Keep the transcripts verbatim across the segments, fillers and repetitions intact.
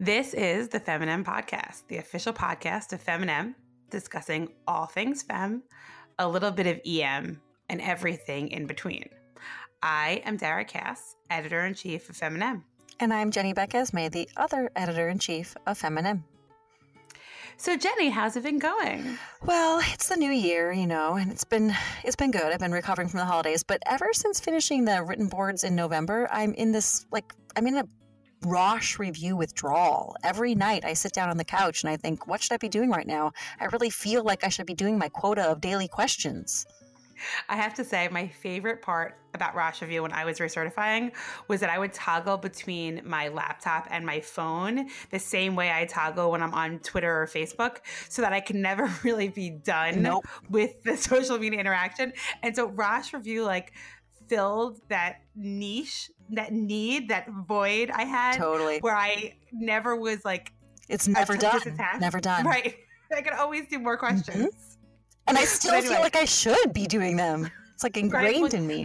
This is the Feminem Podcast, the official podcast of Feminem, discussing all things femme, a little bit of E M, and everything in between. I am Dara Cass, editor-in-chief of Feminem. And I'm Jenny Beck-Esme, the other editor-in-chief of Feminem. So Jenny, how's it been going? Well, it's the new year, you know, and it's been it's been good. I've been recovering from the holidays, but ever since finishing the written boards in November, I'm in this, like, I'm in a Rosh review withdrawal. Every night I sit down on the couch and I think, what should I be doing right now? I really feel like I should be doing my quota of daily questions. I have to say, my favorite part about Rosh Review when I was recertifying was that I would toggle between my laptop and my phone the same way I toggle when I'm on Twitter or Facebook, so that I can never really be done Nope. with the social media interaction. And so Rosh Review, like, filled that niche, that need, that void I had. Totally. Where I never was like, It's never done. disattached. Never done. Right. I could always do more questions. Mm-hmm. And I still anyway. feel like I should be doing them. It's like ingrained Right. in me.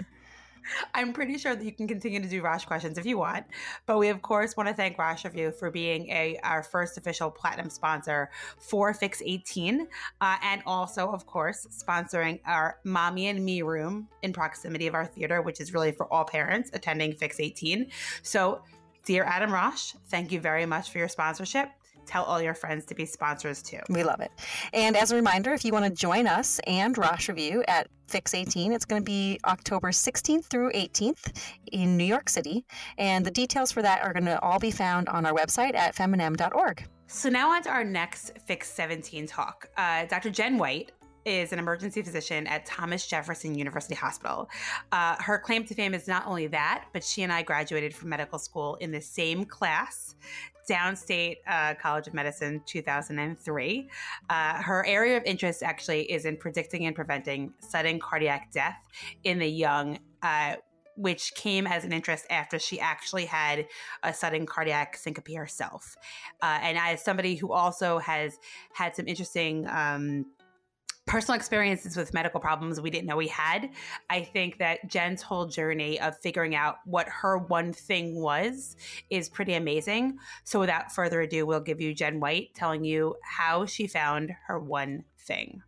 I'm pretty sure that you can continue to do Rosh questions if you want, but we of course want to thank Rosh Review for being a our first official platinum sponsor for Fix eighteen, uh, and also of course sponsoring our Mommy and Me room in proximity of our theater, which is really for all parents attending Fix eighteen. So, dear Adam Rosh, thank you very much for your sponsorship. Tell all your friends to be sponsors too. We love it. And as a reminder, if you want to join us and Rosh Review at Fix eighteen, it's going to be October sixteenth through eighteenth in New York City. And the details for that are going to all be found on our website at feminem dot org. So now on to our next Fix seventeen talk. Uh, Doctor Jen White is an emergency physician at Thomas Jefferson University Hospital. Uh, her claim to fame is not only that, but she and I graduated from medical school in the same class, Downstate uh, College of Medicine, two thousand three. Uh, her area of interest actually is in predicting and preventing sudden cardiac death in the young, uh, which came as an interest after she actually had a sudden cardiac syncope herself. Uh, and as somebody who also has had some interesting um, personal experiences with medical problems we didn't know we had, I think that Jen's whole journey of figuring out what her one thing was is pretty amazing. So without further ado, we'll give you Jen White telling you how she found her one thing.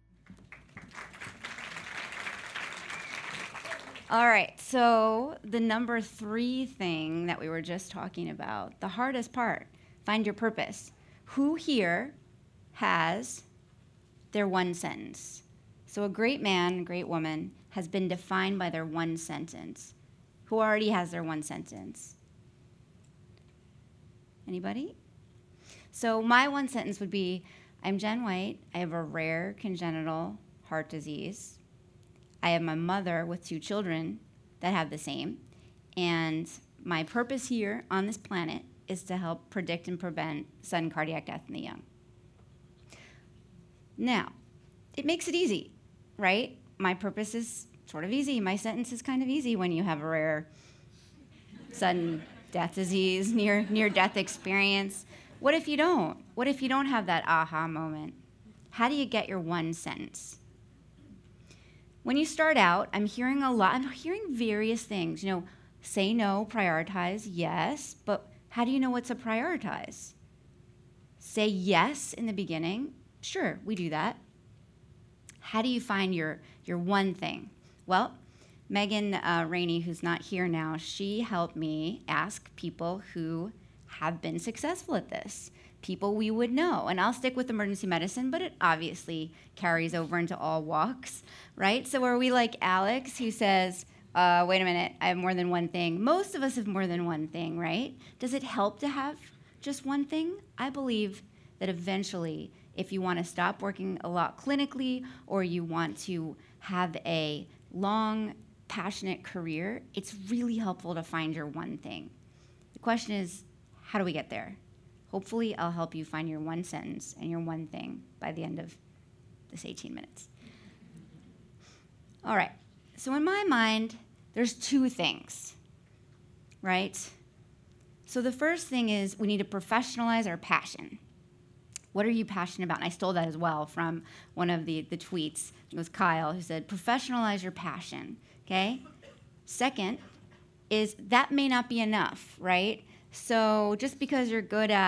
All right, so the number three thing that we were just talking about, the hardest part, find your purpose. Who here has their one sentence? So a great man, a great woman has been defined by their one sentence. Who already has their one sentence? Anybody? So my one sentence would be, I'm Jen White. I have a rare congenital heart disease. I have my mother with two children that have the same. And my purpose here on this planet is to help predict and prevent sudden cardiac death in the young. Now, it makes it easy, right? My purpose is sort of easy. My sentence is kind of easy when you have a rare sudden death disease, near near death experience. What if you don't? What if you don't have that aha moment? How do you get your one sentence? When you start out, I'm hearing a lot, I'm hearing various things. You know, say no, prioritize, yes, but how do you know what to prioritize? Say yes in the beginning. Sure, we do that. How do you find your, your one thing? Well, Megan uh, Rainey, who's not here now, she helped me ask people who have been successful at this, people we would know. And I'll stick with emergency medicine, but it obviously carries over into all walks, right? So are we like Alex, who says, uh, wait a minute, I have more than one thing? Most of us have more than one thing, right? Does it help to have just one thing? I believe that eventually, if you want to stop working a lot clinically or you want to have a long, passionate career, it's really helpful to find your one thing. The question is, how do we get there? Hopefully, I'll help you find your one sentence and your one thing by the end of this eighteen minutes. All right, so in my mind, there's two things, right? So the first thing is we need to professionalize our passion. What are you passionate about? And I stole that as well from one of the, the tweets. It was Kyle who said, professionalize your passion, okay? Second is that may not be enough, right? So just because you're good at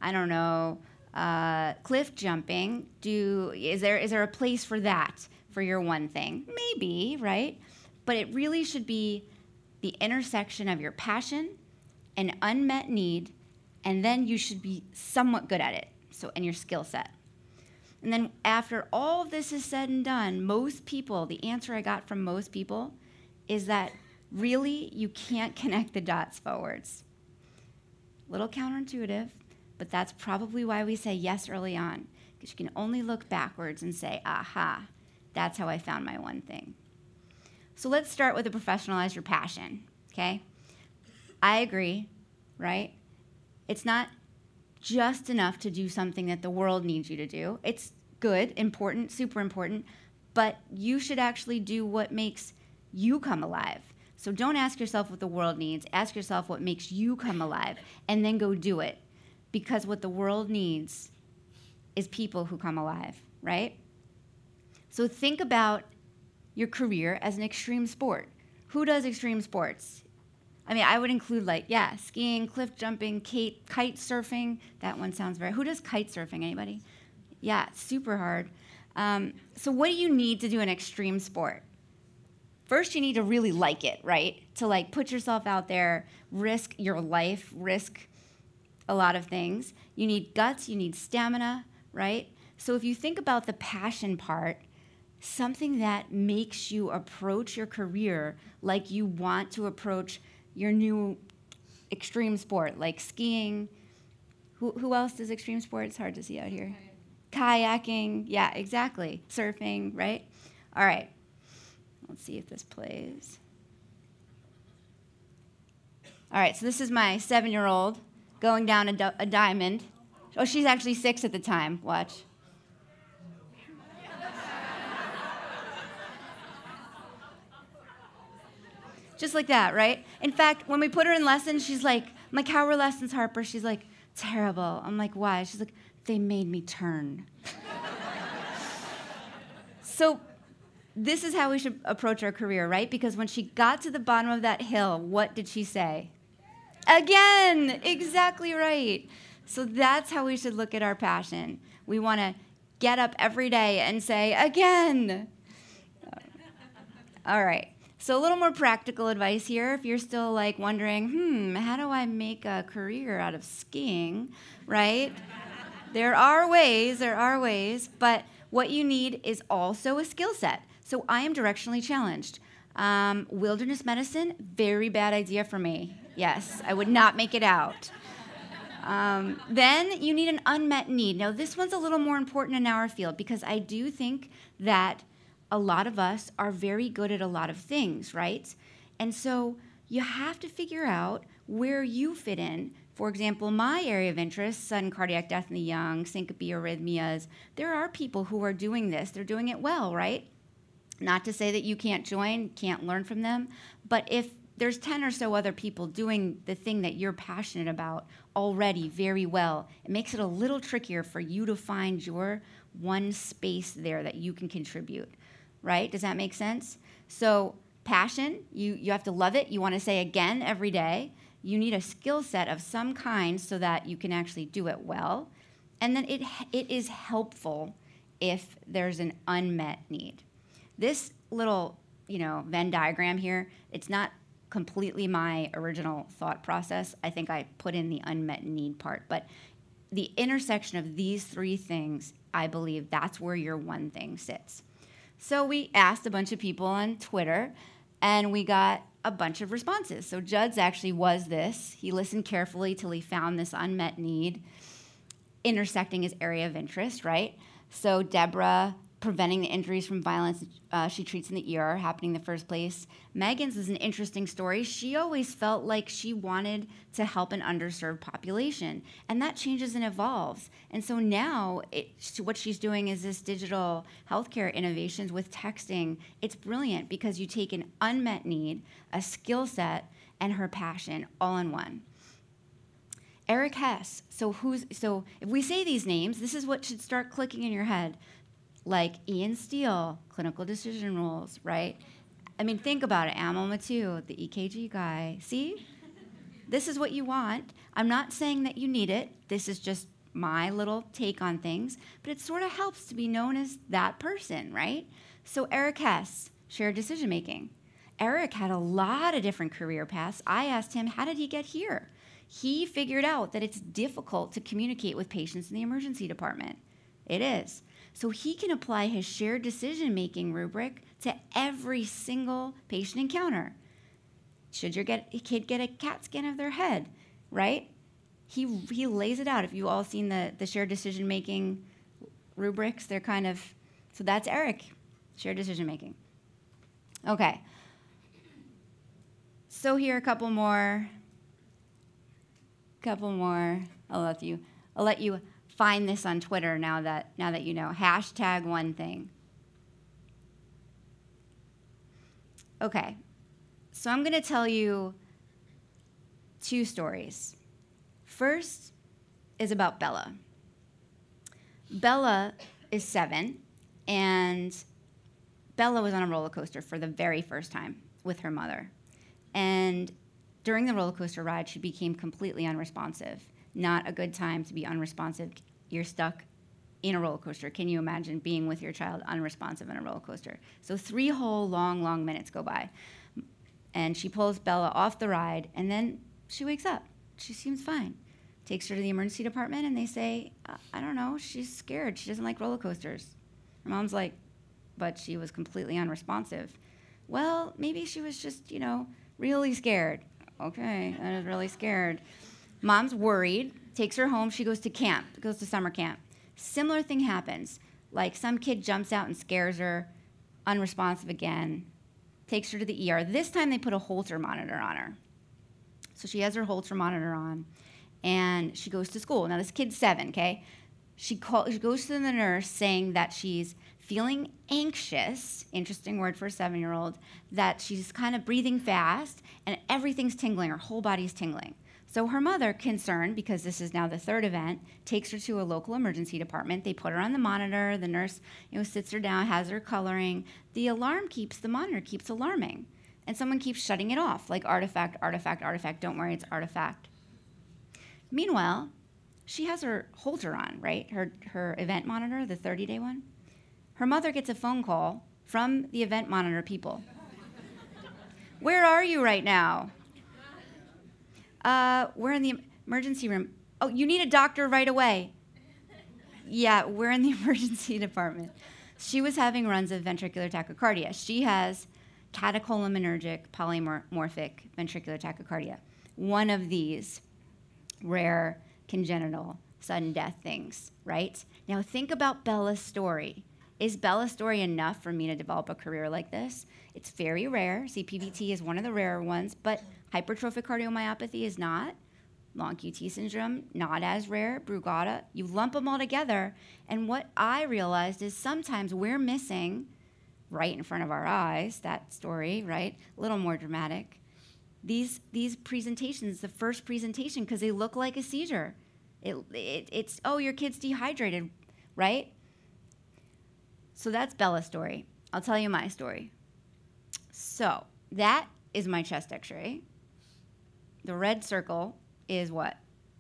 I don't know, uh, cliff jumping. Do is there is there a place for that for your one thing? Maybe, right? But it really should be the intersection of your passion and unmet need, and then you should be somewhat good at it. So, and your skill set. And then after all of this is said and done, most people, the answer I got from most people is that really you can't connect the dots forwards. Little counterintuitive, but that's probably why we say yes early on, because you can only look backwards and say, aha, that's how I found my one thing. So let's start with the professionalize your passion, okay? I agree, right? It's not just enough to do something that the world needs you to do. It's good, important, super important, but you should actually do what makes you come alive. So don't ask yourself what the world needs. Ask yourself what makes you come alive, and then go do it. Because what the world needs is people who come alive, right? So think about your career as an extreme sport. Who does extreme sports? I mean, I would include like, yeah, skiing, cliff jumping, kite, kite surfing. That one sounds very, who does kite surfing, anybody? Yeah, super hard. Um, so what do you need to do an extreme sport? First, you need to really like it, right? To like put yourself out there, risk your life, risk a lot of things. You need guts, you need stamina, right? So if you think about the passion part, something that makes you approach your career like you want to approach your new extreme sport, like skiing. Who, who else does extreme sport? It's hard to see out here. Kayaking. Yeah, exactly. Surfing, right? All right. Let's see if this plays. All right, so this is my seven-year-old going down a, di- a diamond. Oh, she's actually six at the time. Watch. Just like that, right? In fact, when we put her in lessons, she's like, I'm like, how were lessons, Harper? She's like, terrible. I'm like, why? She's like, they made me turn. So this is how we should approach our career, right? Because when she got to the bottom of that hill, what did she say? Again, exactly right. So that's how we should look at our passion. We want to get up every day and say, again. All right. So a little more practical advice here. If you're still like wondering, hmm, how do I make a career out of skiing, right? There are ways, there are ways, but what you need is also a skill set. So I am directionally challenged. Um, wilderness medicine, very bad idea for me. Yes, I would not make it out. Um, then you need an unmet need. Now this one's a little more important in our field because I do think that a lot of us are very good at a lot of things, right? And so you have to figure out where you fit in. For example, my area of interest, sudden cardiac death in the young, syncope, arrhythmias, there are people who are doing this. They're doing it well, right? Not to say that you can't join, can't learn from them, but if there's ten or so other people doing the thing that you're passionate about already very well, it makes it a little trickier for you to find your one space there that you can contribute. Right? Does that make sense? So passion, you, you have to love it. You want to say again every day. You need a skill set of some kind so that you can actually do it well. And then it, it is helpful if there's an unmet need. This little, you know, Venn diagram here, it's not completely my original thought process. I think I put in the unmet need part. But the intersection of these three things, I believe that's where your one thing sits. So we asked a bunch of people on Twitter, and we got a bunch of responses. So Judd's actually was this. He listened carefully till he found this unmet need intersecting his area of interest, right? So Deborah, preventing the injuries from violence uh, she treats in the E R happening in the first place. Megan's is an interesting story. She always felt like she wanted to help an underserved population, and that changes and evolves. And so now it, what she's doing is this digital healthcare innovations with texting. It's brilliant because you take an unmet need, a skill set, and her passion all in one. Eric Hess. So who's so if we say these names, this is what should start clicking in your head. Like Ian Steele, clinical decision rules, right? I mean, think about it. Amal Mathieu, the E K G guy. See? This is what you want. I'm not saying that you need it. This is just my little take on things, but it sort of helps to be known as that person, right? So Eric Hess, shared decision making. Eric had a lot of different career paths. I asked him, how did he get here? He figured out that it's difficult to communicate with patients in the emergency department. It is. So he can apply his shared decision making rubric to every single patient encounter. Should your get, kid get a CAT scan of their head, right? He he lays it out. If you all seen the, the shared decision-making rubrics, they're kind of, so that's Eric, shared decision-making. Okay. So here a couple more, couple more. I'll let you, I'll let you find this on Twitter now that, now that you know. Hashtag one thing. Okay. So I'm going to tell you two stories. First is about Bella. Bella is seven, and Bella was on a roller coaster for the very first time with her mother. And during the roller coaster ride, she became completely unresponsive. Not a good time to be unresponsive. You're stuck in a roller coaster. Can you imagine being with your child unresponsive in a roller coaster? So three whole long, long minutes go by. And she pulls Bella off the ride, and then she wakes up. She seems fine. Takes her to the emergency department, and they say, I don't know, she's scared. She doesn't like roller coasters. Her mom's like, but she was completely unresponsive. Well, maybe she was just, you know, really scared. Okay, I was really scared. Mom's worried, takes her home. She goes to camp, goes to summer camp. Similar thing happens. Like some kid jumps out and scares her, unresponsive again, takes her to the E R. This time they put a Holter monitor on her. So she has her Holter monitor on, and she goes to school. Now, this kid's seven, okay? She, call, she goes to the nurse saying that she's feeling anxious, interesting word for a seven-year-old, that she's kind of breathing fast, and everything's tingling. Her whole body's tingling. So her mother, concerned, because this is now the third event, takes her to a local emergency department. They put her on the monitor. The nurse, you know, sits her down, has her coloring. The alarm keeps, the monitor keeps alarming. And someone keeps shutting it off, like artifact, artifact, artifact. Don't worry, it's artifact. Meanwhile, she has her Holter on, right? Her, her event monitor, the thirty-day one. Her mother gets a phone call from the event monitor people. Where are you right now? Uh, we're in the emergency room. Oh, you need a doctor right away. Yeah, we're in the emergency department. She was having runs of ventricular tachycardia. She has catecholaminergic polymorphic ventricular tachycardia. One of these rare congenital sudden death things, right? Now think about Bella's story. Is Bella's story enough for me to develop a career like this? It's very rare. C P V T is one of the rarer ones, but hypertrophic cardiomyopathy is not. Long Q T syndrome, not as rare. Brugada, you lump them all together, and what I realized is sometimes we're missing, right in front of our eyes, that story, right? A little more dramatic. These these presentations, the first presentation, because they look like a seizure. It, it, it's, oh, your kid's dehydrated, right? So that's Bella's story. I'll tell you my story. So that is my chest x-ray. The red circle is what?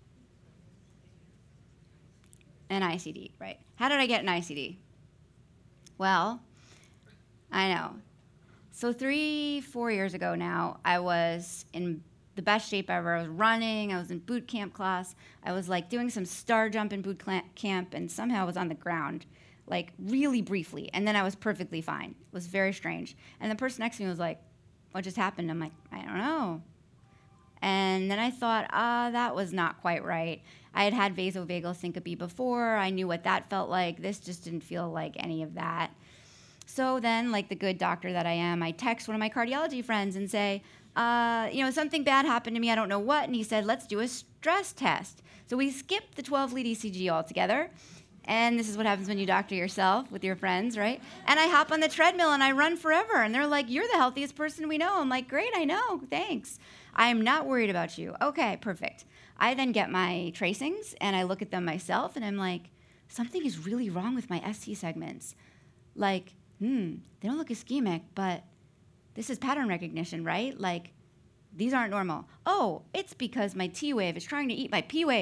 An I C D, right? How did I get an I C D? Well, I know. So three, four years ago now, I was in the best shape ever. I was running. I was in boot camp class. I was like doing some star jump in boot camp, and somehow I was on the ground, like really briefly. And then I was perfectly fine. It was very strange. And the person next to me was like, what just happened? I'm like, I don't know. And then I thought, ah, that was not quite right. I had had vasovagal syncope before. I knew what that felt like. This just didn't feel like any of that. So then, like the good doctor that I am, I text one of my cardiology friends and say, uh, you know, something bad happened to me. I don't know what. And he said, let's do a stress test. So we skipped the twelve lead E C G altogether. And this is what happens when you doctor yourself with your friends, right? And I hop on the treadmill and I run forever. And they're like, you're the healthiest person we know. I'm like, great, I know, thanks. I am not worried about you. Okay, perfect. I then get my tracings and I look at them myself and I'm like, something is really wrong with my S T segments. Like, hmm, they don't look ischemic, but this is pattern recognition, right? Like, these aren't normal. Oh, it's because my T wave is trying to eat my P wave.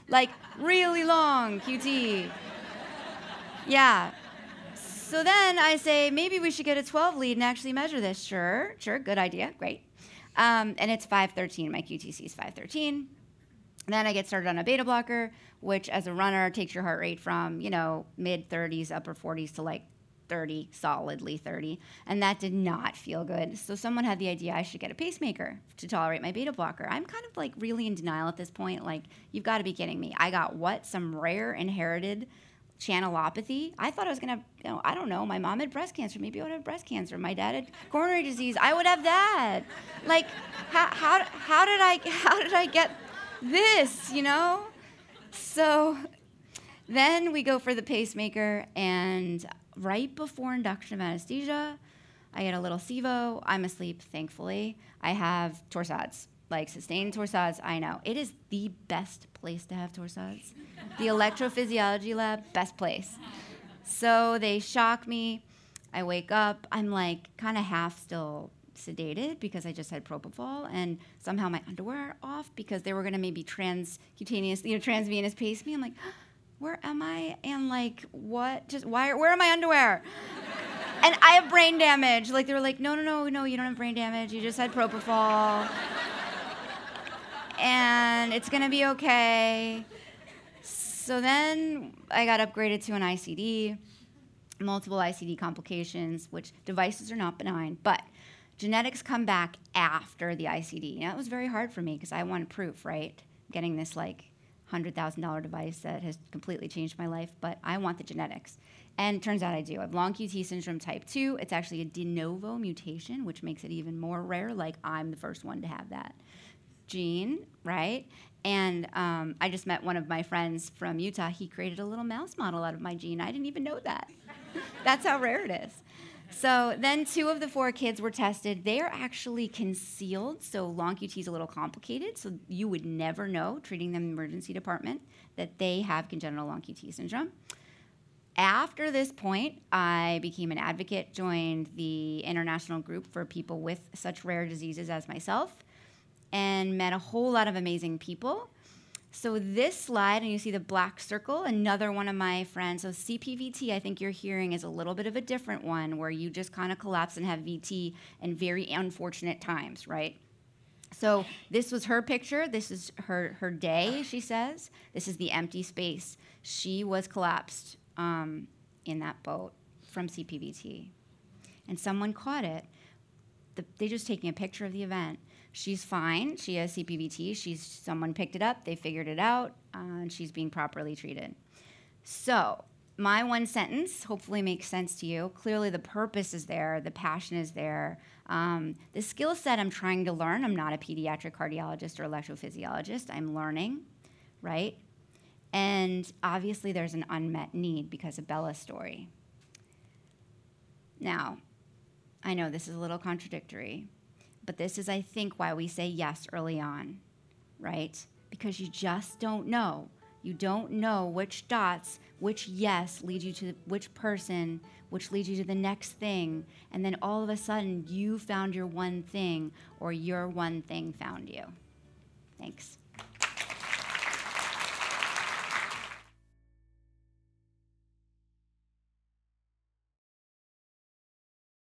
Like, really long Q T. Yeah. So then I say, maybe we should get a twelve lead and actually measure this. Sure, sure, good idea, great. Um, and it's five thirteen, my Q T C is five thirteen. Then I get started on a beta blocker, which as a runner takes your heart rate from, you know, mid thirties, upper forties to like thirty, solidly thirty. And that did not feel good. So someone had the idea I should get a pacemaker to tolerate my beta blocker. I'm kind of like really in denial at this point. Like, you've got to be kidding me. I got what? Some rare inherited channelopathy. I thought I was gonna, you know, I don't know. My mom had breast cancer. Maybe I would have breast cancer. My dad had coronary disease. I would have that. Like, how how how did I how did I get this? You know? So then we go for the pacemaker, and right before induction of anesthesia, I get a little SIVO. I'm asleep, thankfully. I have torsades. Like sustained torsades, I know. It is the best place to have torsades. The electrophysiology lab, best place. So they shock me. I wake up. I'm like kind of half still sedated because I just had propofol, and somehow my underwear are off because they were going to maybe transcutaneous, you know, transvenous pace me. I'm like, where am I? And like, what? Just why? Where are my underwear? And I have brain damage. Like, they were like, no, no, no, no, you don't have brain damage. You just had propofol. And it's gonna be okay. So then I got upgraded to an I C D, multiple I C D complications, which devices are not benign, but genetics come back after the I C D. Now, it was very hard for me because I wanted proof, right? Getting this like one hundred thousand dollars device that has completely changed my life, but I want the genetics. And it turns out I do. I have long Q T syndrome type two. It's actually a de novo mutation, which makes it even more rare. Like, I'm the first one to have that gene, right? And um, I just met one of my friends from Utah. He created a little mouse model out of my gene. I didn't even know that. That's how rare it is. So then two of the four kids were tested. They are actually concealed, so long Q T is a little complicated, so you would never know, treating them in the emergency department, that they have congenital long Q T syndrome. After this point, I became an advocate, joined the international group for people with such rare diseases as myself, and met a whole lot of amazing people. So this slide, and you see the black circle, another one of my friends. So C P V T, I think you're hearing, is a little bit of a different one, where you just kind of collapse and have V T in very unfortunate times, right? So this was her picture. This is her, her day, she says. This is the empty space. She was collapsed um, in that boat from C P V T. And someone caught it. The, they're just taking a picture of the event. She's fine. She has C P V T. She's, someone picked it up. They figured it out, uh, and she's being properly treated. So my one sentence hopefully makes sense to you. Clearly the purpose is there. The passion is there. Um, the skill set I'm trying to learn. I'm not a pediatric cardiologist or electrophysiologist. I'm learning, right? And obviously there's an unmet need because of Bella's story. Now, I know this is a little contradictory, but this is, I think, why we say yes early on, right? Because you just don't know. You don't know which dots, which yes lead you to which person, which leads you to the next thing. And then all of a sudden, you found your one thing, or your one thing found you. Thanks.